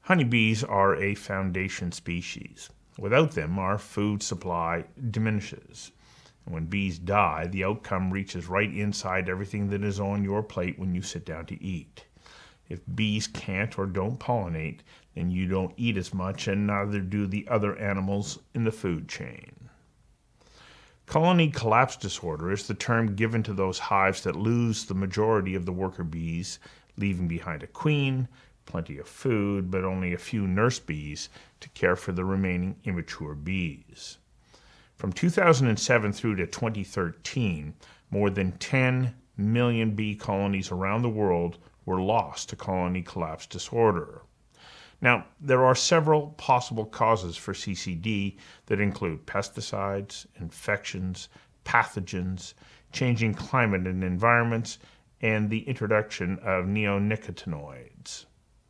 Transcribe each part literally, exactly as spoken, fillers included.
Honeybees are a foundation species. Without them, our food supply diminishes. And when bees die, the outcome reaches right inside everything that is on your plate when you sit down to eat. If bees can't or don't pollinate, then you don't eat as much, and neither do the other animals in the food chain. Colony collapse disorder is the term given to those hives that lose the majority of the worker bees, leaving behind a queen, plenty of food, but only a few nurse bees to care for the remaining immature bees. From two thousand seven through to twenty thirteen, more than ten million bee colonies around the world were lost to colony collapse disorder. Now, there are several possible causes for C C D that include pesticides, infections, pathogens, changing climate and environments, and the introduction of neonicotinoids.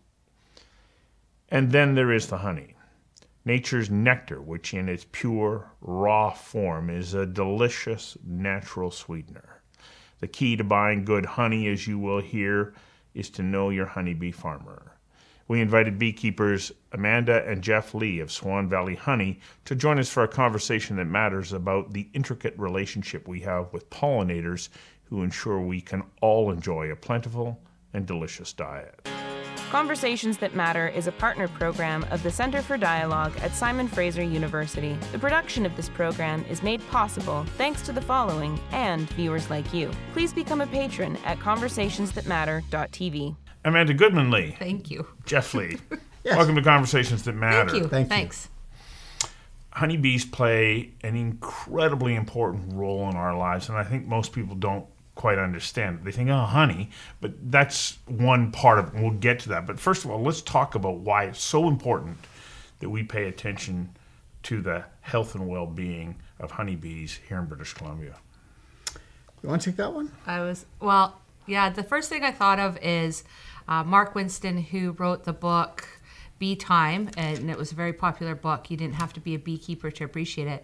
And then there is the honey, nature's nectar, which in its pure, raw form is a delicious natural sweetener. The key to buying good honey, as you will hear, is to know your honeybee farmer. We invited beekeepers Amanda and Jeff Lee of Swan Valley Honey to join us for a conversation that matters about the intricate relationship we have with pollinators who ensure we can all enjoy a plentiful and delicious diet. Conversations That Matter is a partner program of the Center for Dialogue at Simon Fraser University. The production of this program is made possible thanks to the following and viewers like you. Please become a patron at conversations that matter dot t v. Amanda Goodman Lee. Thank you. Jeff Lee. Yes. Welcome to Conversations That Matter. Thank you. Thank you. Thanks. Honeybees play an incredibly important role in our lives, and I think most people don't quite understand it. They think, oh, honey, but that's one part of it, and we'll get to that. But first of all, let's talk about why it's so important that we pay attention to the health and well-being of honeybees here in British Columbia. You want to take that one? I was, well, yeah, the first thing I thought of is uh, Mark Winston, who wrote the book Bee Time, and it was a very popular book. You didn't have to be a beekeeper to appreciate it.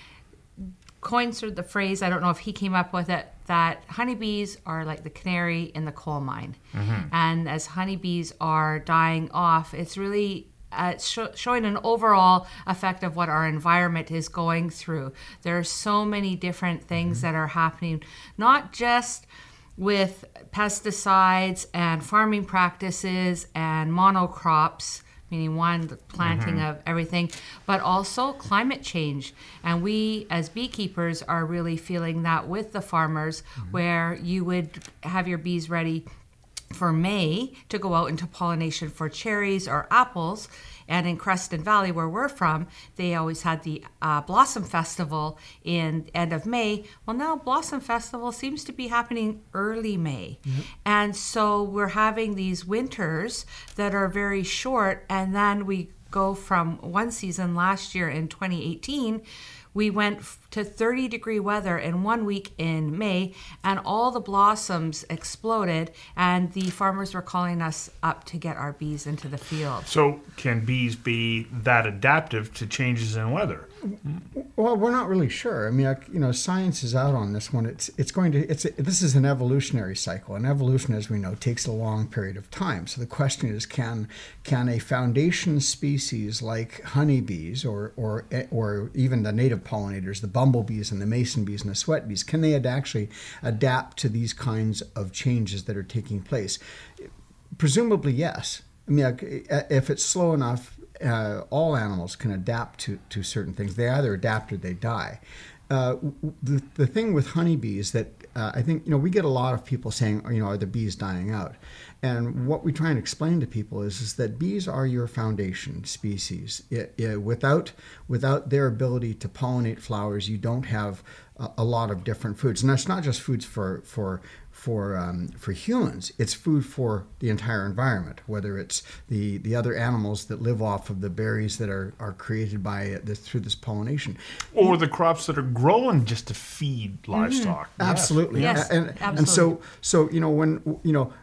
Coined sort of the phrase, I don't know if he came up with it, that honeybees are like the canary in the coal mine. Mm-hmm. And as honeybees are dying off, it's really uh, sh- showing an overall effect of what our environment is going through. There are so many different things mm-hmm. that are happening, not just with pesticides and farming practices and monocrops, meaning one, the planting mm-hmm. of everything, but also climate change. And we, as beekeepers, are really feeling that with the farmers, mm-hmm. where you would have your bees ready for May to go out into pollination for cherries or apples. And in Creston Valley, where we're from, they always had the uh, Blossom Festival in end of May. Well, now Blossom Festival seems to be happening early May. Mm-hmm. And so we're having these winters that are very short. And then we go from one season last year in twenty eighteen, we went to thirty degree weather in one week in May, and all the blossoms exploded, and the farmers were calling us up to get our bees into the field. So can bees be that adaptive to changes in weather? Well, we're not really sure. I mean, you know, science is out on this one. It's it's going to it's a, this is an evolutionary cycle, and evolution, as we know, takes a long period of time. So the question is, can can a foundation species like honeybees, or or or even the native pollinators, the bumblebees and the mason bees and the sweat bees, can they ad- actually adapt to these kinds of changes that are taking place? Presumably, yes. I mean, if it's slow enough, uh, all animals can adapt to, to certain things. They either adapt or they die. Uh, the, the thing with honeybees that uh, I think, you know, we get a lot of people saying, you know, are the bees dying out? And what we try and explain to people is, is that bees are your foundation species. It, it, without without their ability to pollinate flowers, you don't have a, a lot of different foods. And that's not just foods for for for um, for humans. It's food for the entire environment, whether it's the, the other animals that live off of the berries that are, are created by this, through this pollination. Or the crops that are grown just to feed livestock. Mm-hmm. Absolutely. Yes, and, absolutely. And so, so, you know, when, you know,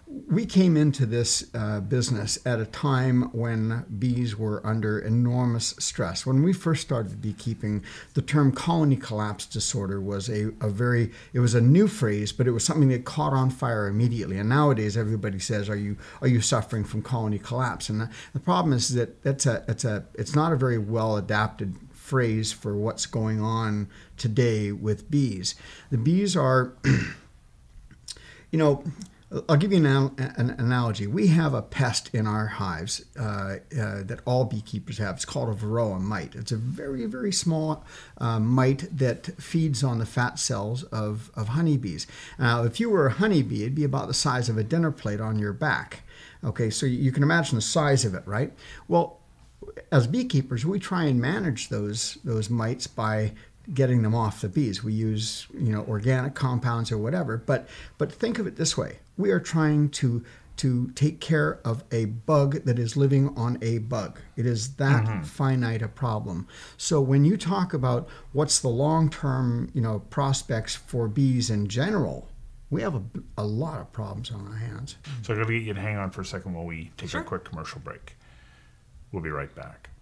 we came into this uh, business at a time when bees were under enormous stress. When we first started beekeeping, the term colony collapse disorder was a, a very, it was a new phrase, but it was something that caught on fire immediately. And nowadays everybody says, are you are you suffering from colony collapse? And the, the problem is that that's a, it's, a, it's not a very well adapted phrase for what's going on today with bees. The bees are, you know, I'll give you an, an analogy. We have a pest in our hives uh, uh, that all beekeepers have. It's called a varroa mite. It's a very, very small uh, mite that feeds on the fat cells of, of honeybees. Now, if you were a honeybee, it'd be about the size of a dinner plate on your back. Okay, so you can imagine the size of it, right? Well, as beekeepers, we try and manage those those mites by getting them off the bees. We use, you know, organic compounds or whatever, but but think of it this way. We are trying to to take care of a bug that is living on a bug. It is that mm-hmm. finite a problem. So when you talk about what's the long-term, you know, prospects for bees in general, we have a, a lot of problems on our hands. So I'm going to get you to hang on for a second while we take Sure. a quick commercial break. We'll be right back.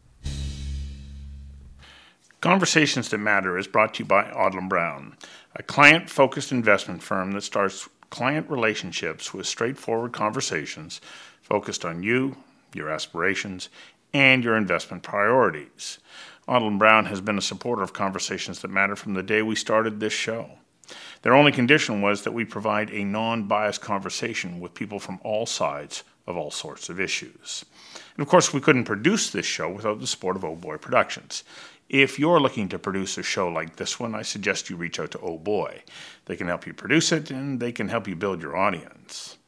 Conversations That Matter is brought to you by Odlum Brown, a client-focused investment firm that starts client relationships with straightforward conversations focused on you, your aspirations, and your investment priorities. Odlum Brown has been a supporter of Conversations That Matter from the day we started this show. Their only condition was that we provide a non-biased conversation with people from all sides of all sorts of issues. And of course, we couldn't produce this show without the support of Oh Boy Productions. If you're looking to produce a show like this one, I suggest you reach out to Oh Boy. They can help you produce it, and they can help you build your audience.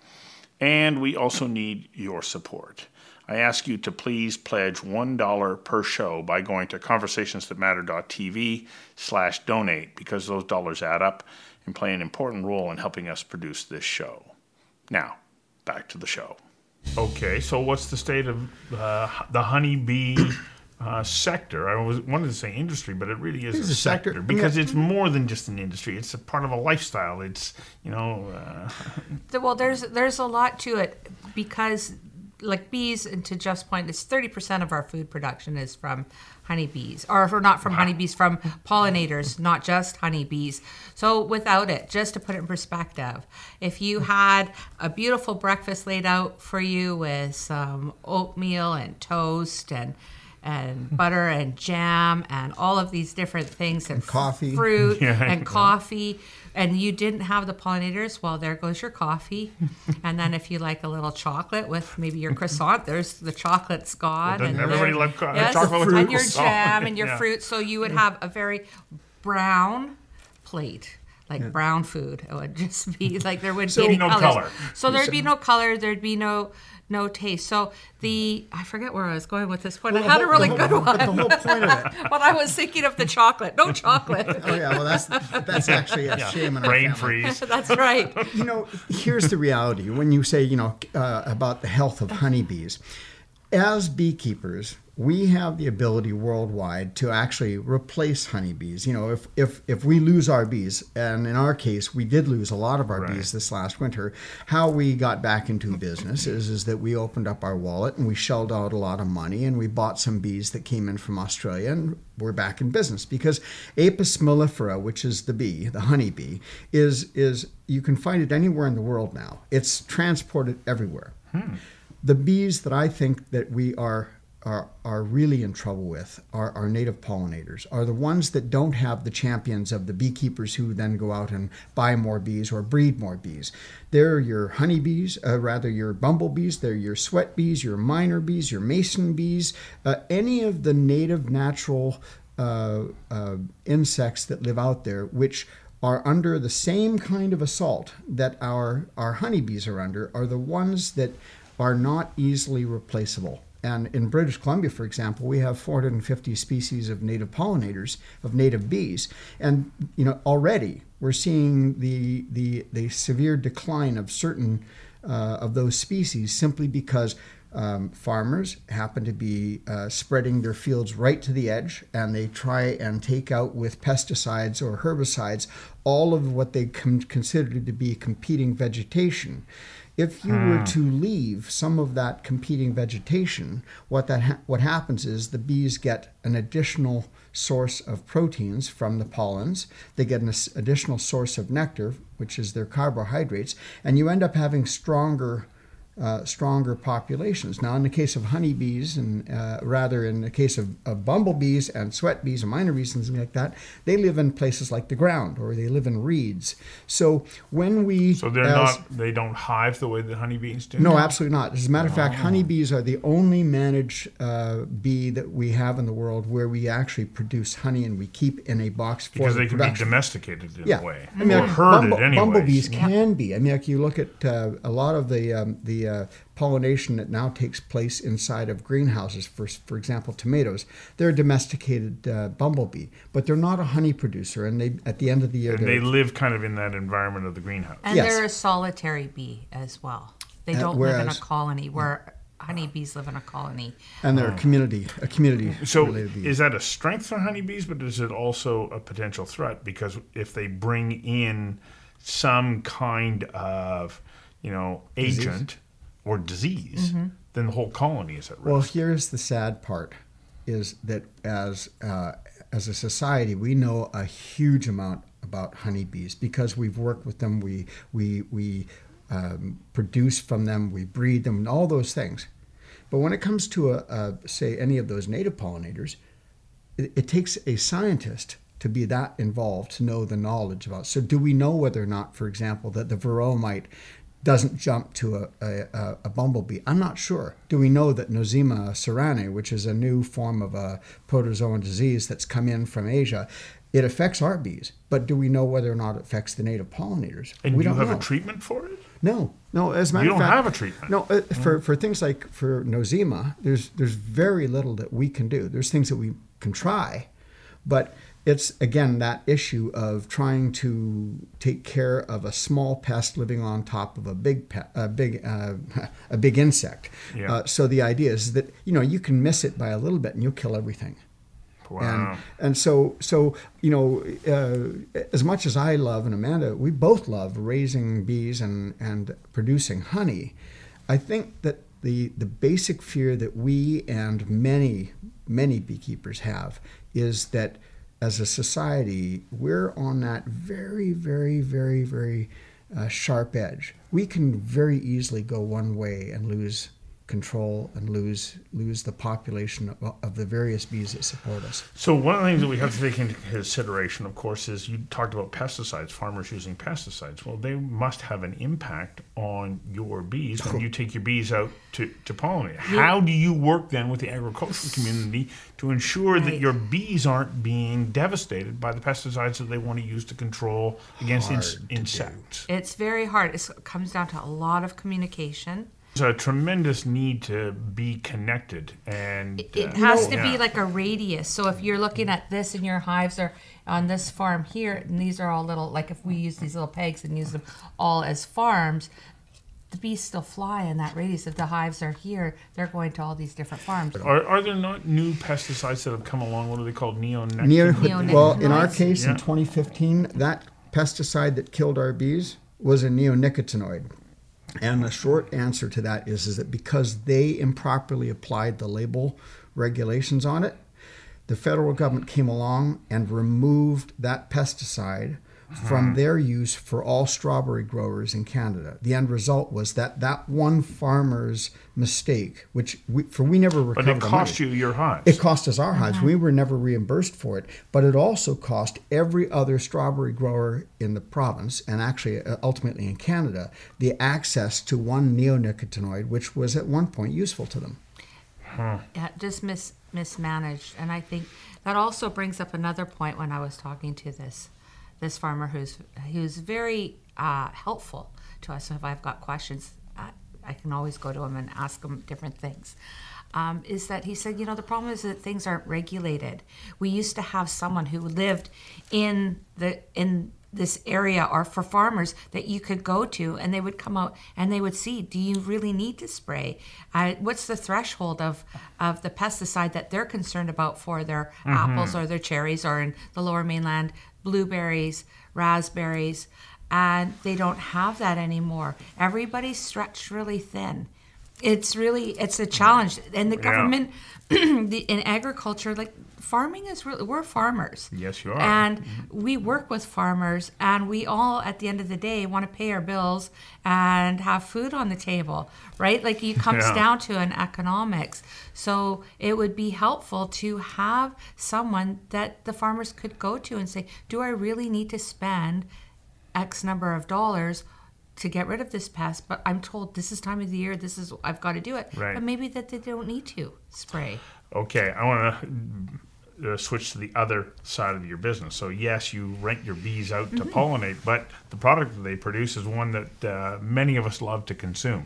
And we also need your support. I ask you to please pledge one dollar per show by going to conversationsthatmatter.tv slash donate, because those dollars add up and play an important role in helping us produce this show. Now, back to the show. Okay, so what's the state of uh, the honeybee uh, sector? I was wanted to say industry, but it really is It's a, a sector, sector. because Yeah. it's more than just an industry. It's a part of a lifestyle. It's, you know... Uh, Well, there's there's a lot to it, because like bees, and to Jeff's point, it's thirty percent of our food production is from honeybees, or, or not from honeybees, from pollinators, not just honeybees. So without it, just to put it in perspective, if you had a beautiful breakfast laid out for you with some oatmeal and toast and and butter and jam and all of these different things, and, And coffee. fruit Yeah. and coffee, and you didn't have the pollinators, well, there goes your coffee. And then if you like a little chocolate with maybe your croissant, there's the chocolate's gone. Doesn't and everybody there- love co- yes, chocolate with and your croissant? jam and your Yeah. fruit. So you would have a very brown plate. Like brown food, it would just be like there would So be any no colors. color. So there'd be no color. There'd be no no taste. So the I forget where I was going with this point. I Well, had the a really whole- good the one. whole- But the whole point of it. But I was thinking of the chocolate. No chocolate. Oh yeah, well that's that's actually a shame in our brain family. freeze. That's right. You know, here's the reality. When you say, you know, uh, about the health of honeybees, as beekeepers, we have the ability worldwide to actually replace honeybees. You know, if if if we lose our bees, and in our case, we did lose a lot of our Right. bees this last winter, how we got back into business is, is that we opened up our wallet and we shelled out a lot of money, and we bought some bees that came in from Australia, and we're back in business. Because Apis mellifera, which is the bee, the honeybee, is is you can find it anywhere in the world now. It's transported everywhere. Hmm. The bees that I think that we are are are really in trouble with are our native pollinators, are the ones that don't have the champions of the beekeepers who then go out and buy more bees or breed more bees. They're your honeybees, uh, rather your bumblebees, they're your sweat bees, your miner bees, your mason bees, uh, any of the native natural uh, uh, insects that live out there, which are under the same kind of assault that our, our honeybees are under, are the ones that are not easily replaceable. And in British Columbia, for example, we have four hundred fifty species of native pollinators, of native bees. And, you know, already we're seeing the the, the severe decline of certain uh, of those species simply because um, farmers happen to be uh, spreading their fields right to the edge, and they try and take out with pesticides or herbicides all of what they com- consider to be competing vegetation. If you were to leave some of that competing vegetation, what that ha- what happens is the bees get an additional source of proteins from the pollens. They get an s- additional source of nectar, which is their carbohydrates, and you end up having stronger Uh, stronger populations. Now, in the case of honeybees, and uh, rather in the case of, of bumblebees and sweat bees and minor bees and things like that, they live in places like the ground, or they live in reeds. So when we So they're as- not, they don't hive the way the honeybees do? no, absolutely not. As a matter of fact, honeybees are the only managed uh, bee that we have in the world where we actually produce honey and we keep in a box for Because the they can production. be domesticated in Yeah, a way. I mean, or like, herded bumble- anyways. bumblebees can be. I mean, like you look at uh, a lot of the um, the uh, pollination that now takes place inside of greenhouses. For for example, tomatoes. They're a domesticated uh, bumblebee, but they're not a honey producer. And they at the end of the year, And they're- they live kind of in that environment of the greenhouse. And Yes. they're a solitary bee as well. They Uh, don't live in a whereas- colony where honeybees live in a colony. and they're a community a community So related bee. is that a strength for honeybees, but is it also a potential threat? Because if they bring in some kind of, you know, agent or disease, then the whole colony is at risk. Well, here's the sad part: is that as uh, as a society, we know a huge amount about honeybees because we've worked with them. We we we um, produce from them. We breed them, and all those things. But when it comes to a, a say any of those native pollinators, it, it takes a scientist to be that involved to know the knowledge about. So, do we know whether or not, for example, that the varroa mite doesn't jump to a, a, a bumblebee? I'm not sure. Do we know that Nosema ceranae, which is a new form of a protozoan disease that's come in from Asia, it affects our bees? But do we know whether or not it affects the native pollinators? and we do you don't have know. a treatment for it? No, no. As a matter You of don't fact, have a treatment. No, uh, for for things like for Nosema, there's there's very little that we can do. There's things that we can try, but it's again that issue of trying to take care of a small pest living on top of a big pe- a big uh, a big insect. Yeah. Uh, so the idea is that you know you can miss it by a little bit and you'll kill everything. Wow. And and so so you know uh, as much as I love and Amanda, we both love raising bees and and producing honey. I think that the the basic fear that we and many many beekeepers have is that as a society we're on that very very very very uh, sharp edge. We can very easily go one way and lose control and lose lose the population of, of the various bees that support us. So one of the things that we have to take into consideration, of course, is you talked about pesticides, farmers using pesticides. Well, they must have an impact on your bees when you take your bees out to, to pollinate. How do you work then with the agricultural community to ensure that Right. your bees aren't being devastated by the pesticides that they want to use to control against ins- Hard to do. insects? It's very hard. It's, it comes down to a lot of communication. There's a tremendous need to be connected, and It uh, has to yeah. be like a radius. So if you're looking at this and your hives are on this farm here, and these are all little, like if we use these little pegs and use them all as farms, the bees still fly in that radius. If the hives are here, they're going to all these different farms. Are, are there not new pesticides that have come along? What are they called? Neonicotinoids? Neo, Neonicotinoids. well, in our case, Yeah. in twenty fifteen, that pesticide that killed our bees was a neonicotinoid. And the short answer to that is, is that because they improperly applied the label regulations on it, the federal government came along and removed that pesticide from their use for all strawberry growers in Canada. The end result was that that one farmer's mistake, which we, for we never recovered But it the cost money. you your hives. It cost us our hives. We were never reimbursed for it, but it also cost every other strawberry grower in the province, and actually uh, ultimately in Canada, the access to one neonicotinoid, which was at one point useful to them. Yeah, just mis- mismanaged. And I think that also brings up another point when I was talking to this this farmer who's who's very uh, helpful to us. So if I've got questions, I, I can always go to him and ask him different things. Um, is that he said, you know, the problem is that things aren't regulated. We used to have someone who lived in the in this area, or for farmers that you could go to, and they would come out and they would see, do you really need to spray? Uh, what's the threshold of of the pesticide that they're concerned about for their apples or their cherries, or in the Lower Mainland, blueberries, raspberries? and they don't have that anymore. Everybody's stretched really thin. It's really, it's a challenge. And the Yeah. government, the, in agriculture, like farming is really, we're farmers. Yes, you are. And we work with farmers, and we all, at the end of the day, want to pay our bills and have food on the table, right? Like it comes Yeah. down to an economics. So it would be helpful to have someone that the farmers could go to and say, do I really need to spend X number of dollars to get rid of this pest? But I'm told this is time of the year, this is, I've got to do it. Right. But maybe that they don't need to spray. Okay, I want to uh, switch to the other side of your business. So yes, you rent your bees out to pollinate, but the product that they produce is one that uh, many of us love to consume.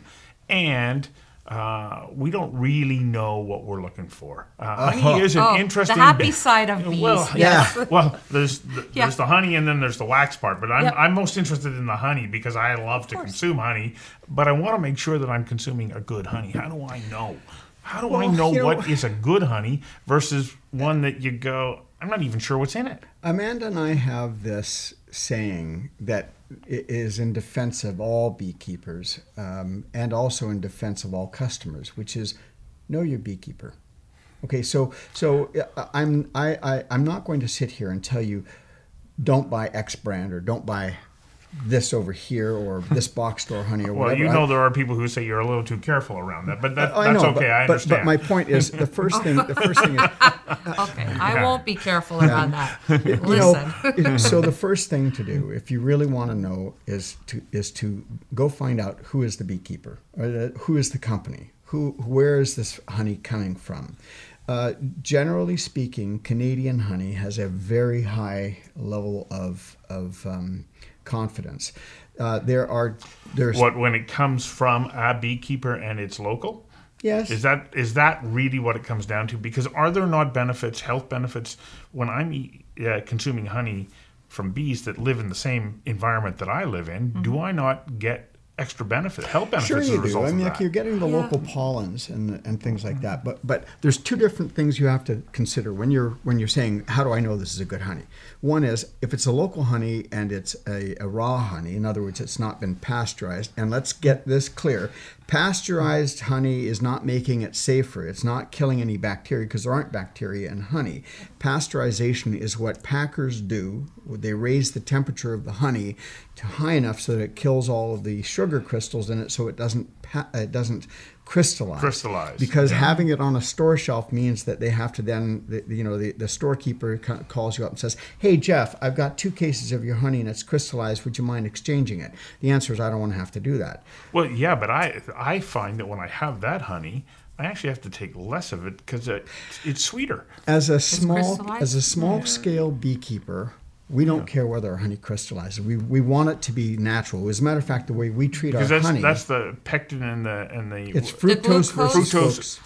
And uh, we don't really know what we're looking for. Uh, honey is an Oh, interesting... the happy bit- side of bees. Well, yes. yeah. Well, there's the, Yeah. there's the honey and then there's the wax part. But I'm Yep. I'm most interested in the honey because I love to consume honey. But I want to make sure that I'm consuming a good honey. How do I know? How do I Well, know you know- what is a good honey versus one that you go, I'm not even sure what's in it. Amanda and I have this saying that i- is in defense of all beekeepers um, and also in defense of all customers, which is know your beekeeper. Okay, so so uh, I'm I, I I'm not going to sit here and tell you don't buy X brand or don't buy this over here or this box store honey or Well, whatever. you I- know there are people who say you're a little too careful around that, but that, I that's know, okay. but, I but- understand. But my point is the first thing. The first thing is Okay, I won't be careful around that. you Listen. know, so the first thing to do, if you really want to know, is to is to go find out who is the beekeeper, or the, who is the company, who where is this honey coming from. Uh, generally speaking, Canadian honey has a very high level of of um, confidence. Uh, there are there's what when it comes from a beekeeper and it's local? yes. Is that is that really what it comes down to? Because are there not benefits, health benefits, when I'm e- uh, consuming honey from bees that live in the same environment that I live in? Mm-hmm. Do I not get extra benefit, health benefits Sure as a you do. result I mean, of like that? you're getting the Yeah. local pollens and and things like that. But but there's two different things you have to consider when you're when you're saying how do I know this is a good honey. One is if it's a local honey and it's a, a raw honey. In other words, it's not been pasteurized. And let's get this clear: pasteurized honey is not making it safer. It's not killing any bacteria because there aren't bacteria in honey. Pasteurization is what packers do. They raise the temperature of the honey to high enough so that it kills all of the sugar crystals in it, so it doesn't pa- it doesn't crystallize. Crystallize, Because yeah. having it on a store shelf means that they have to then, the, you know, the, the storekeeper ca- calls you up and says, "Hey Jeff, I've got two cases of your honey and it's crystallized. Would you mind exchanging it?" The answer is I don't want to have to do that. Well, yeah, but I I find that when I have that honey, I actually have to take less of it because it, it's sweeter. As a small crystallized? as a small scale beekeeper, we don't care whether our honey crystallizes. We we want it to be natural. As a matter of fact, the way we treat our Because that's honey, that's the pectin and the and the it's fructose glucose- versus Fructose. fructose.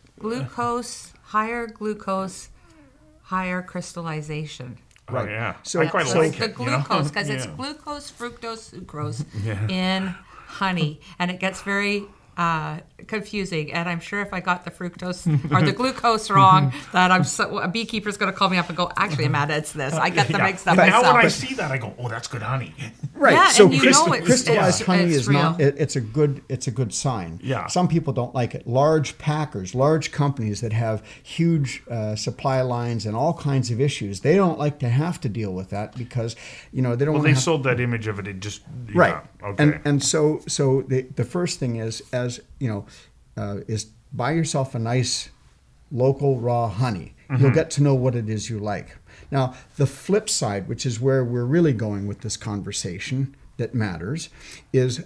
Glucose, higher glucose, higher crystallization. Oh, Right. yeah. So- I quite so- like the it. you know? glucose, because it's Yeah. glucose, fructose, sucrose Yeah. in honey, and it gets very uh, confusing. And I'm sure if I got the fructose or the glucose wrong, that I'm so, a beekeeper's going to call me up and go, "Actually, Amanda, it's this. I get them Yeah. mixed up But now myself." when I see that, I go, "Oh, that's good honey." Right. Yeah, so and you crystal- know it's- crystallized it's- honey it's is not. real. It, it's a good. It's a good sign. Yeah. Some people don't like it. Large packers, large companies that have huge uh, supply lines and all kinds of issues, they don't like to have to deal with that because you know they don't Well, want they to. sold that image of it. It just yeah, Right. Okay. And and so so the the first thing is as you know uh, is buy yourself a nice local raw honey. Mm-hmm. You'll get to know what it is you like. Now the flip side, which is where we're really going with this conversation that matters, is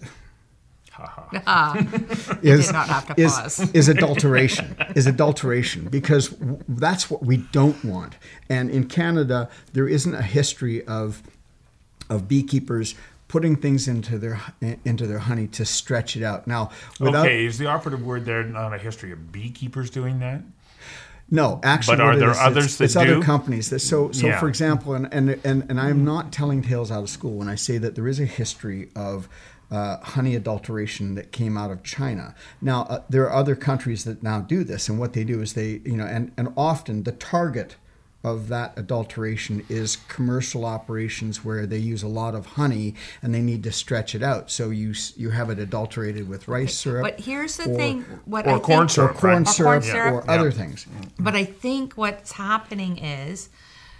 Ah, is did not have to is, pause. is adulteration is adulteration because w- that's what we don't want. And in Canada, there isn't a history of of beekeepers putting things into their into their honey to stretch it out. Now, without okay, is the operative word there not a history of beekeepers doing that? no, actually, But are what it there is, others it's, that it's other do? companies. That, so, so Yeah. for example, and and and, and I'm not telling tales out of school when I say that there is a history of uh, honey adulteration that came out of China. Now, uh, there are other countries that now do this, and what they do is they, you know, and and often the target of that adulteration is commercial operations where they use a lot of honey and they need to stretch it out. So you s- you have it adulterated with rice syrup. But here's the or, thing: what or I corn think, syrup, or corn right? syrup, Or corn syrup. or other Yeah. things. But I think what's happening is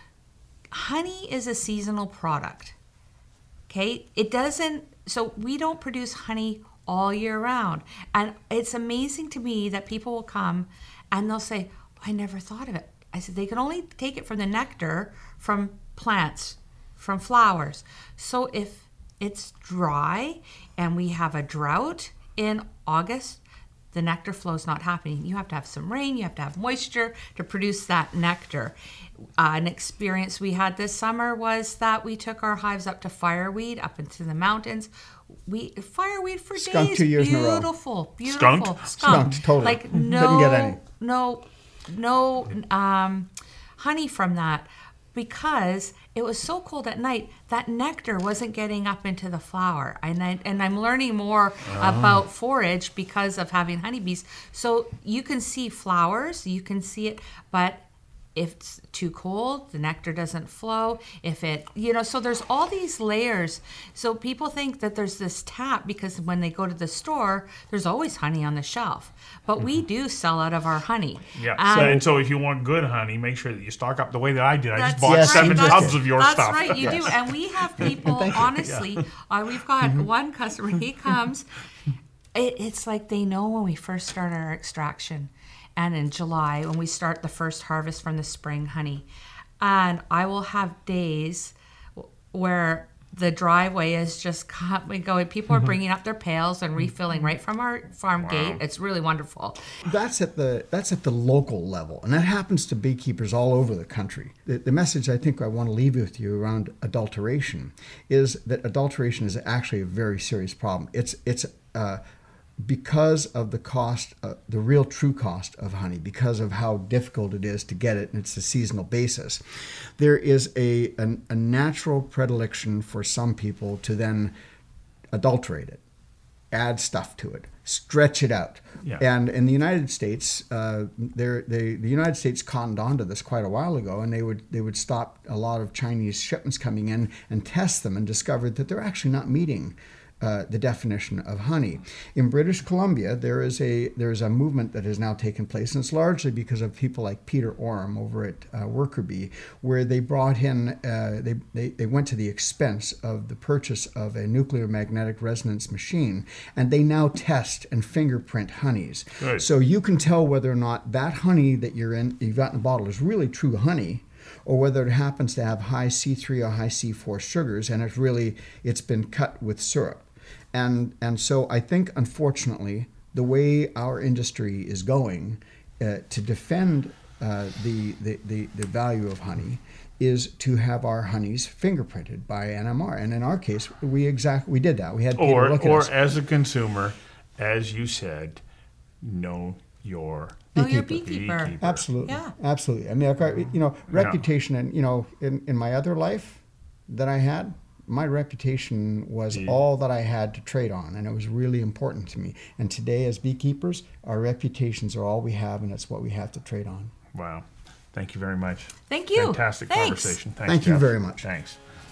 honey is a seasonal product. Okay? It doesn't, so we don't produce honey all year round. And it's amazing to me that people will come and they'll say, I never thought of it. I said, they can only take it from the nectar from plants, from flowers. So if it's dry and we have a drought in August, the nectar flow is not happening. You have to have some rain, you have to have moisture to produce that nectar. Uh, an experience we had this summer was that we took our hives up to fireweed, up into the mountains. We fireweed for Skunk days. two years in a row. Beautiful, beautiful. Skunked? Skunked, totally. Like Didn't no, get any. no, no um, honey from that, because it was so cold at night that nectar wasn't getting up into the flower. And, I, and I'm learning more about forage because of having honeybees. So you can see flowers, you can see it, but if it's too cold, the nectar doesn't flow. If it, you know, so there's all these layers. So people think that there's this tap because when they go to the store, there's always honey on the shelf. But we do sell out of our honey. Yeah. And so, and so if you want good honey, make sure that you stock up the way that I did. I just That's bought Yes, seven you did. tubs of your That's stuff. right, you do. And we have people, Thank you. honestly, uh, we've got one customer, he comes, it, it's like they know when we first start our extraction. And in July, when we start the first harvest from the spring honey. And I will have days where the driveway is just coming, going. People are bringing up their pails and refilling right from our farm gate. It's really wonderful. That's at the that's at the local level, and that happens to beekeepers all over the country. The, the message I think I want to leave with you around adulteration is that adulteration is actually a very serious problem. It's it's uh, because of the cost, uh, the real true cost of honey, because of how difficult it is to get it, and it's a seasonal basis. There is a, a, a natural predilection for some people to then adulterate it, add stuff to it, stretch it out. Yeah. And in the United States, uh, there they, the United States cottoned onto this quite a while ago, and they would they would stop a lot of Chinese shipments coming in and test them, and discovered that they're actually not meeting Uh, the definition of honey. In British Columbia, there is a there is a movement that has now taken place, and it's largely because of people like Peter Orem over at uh, Worker Bee, where they brought in uh, they, they they went to the expense of the purchase of a nuclear magnetic resonance machine, and they now test and fingerprint honeys. Good. So you can tell whether or not that honey that you're in you've got in a bottle is really true honey, or whether it happens to have high C three or high C four sugars, and it's really it's been cut with syrup. And and so I think, unfortunately, the way our industry is going uh, to defend uh, the, the, the, the value of honey is to have our honeys fingerprinted by N M R. And in our case, we exactly we did that. We had Peter Or, look at or us. as a consumer, as you said, know your Know your Beekeeper. beekeeper. beekeeper. Absolutely. Yeah. Absolutely. I mean, like, you know, reputation, and, you know, in, in my other life that I had, my reputation was Yeah. all that I had to trade on, and it was really important to me. And today, as beekeepers, our reputations are all we have, and it's what we have to trade on. Wow. Thank you very much. Thank you. Fantastic Thanks. conversation. Thanks, Thank you Jeff. very much. Thanks.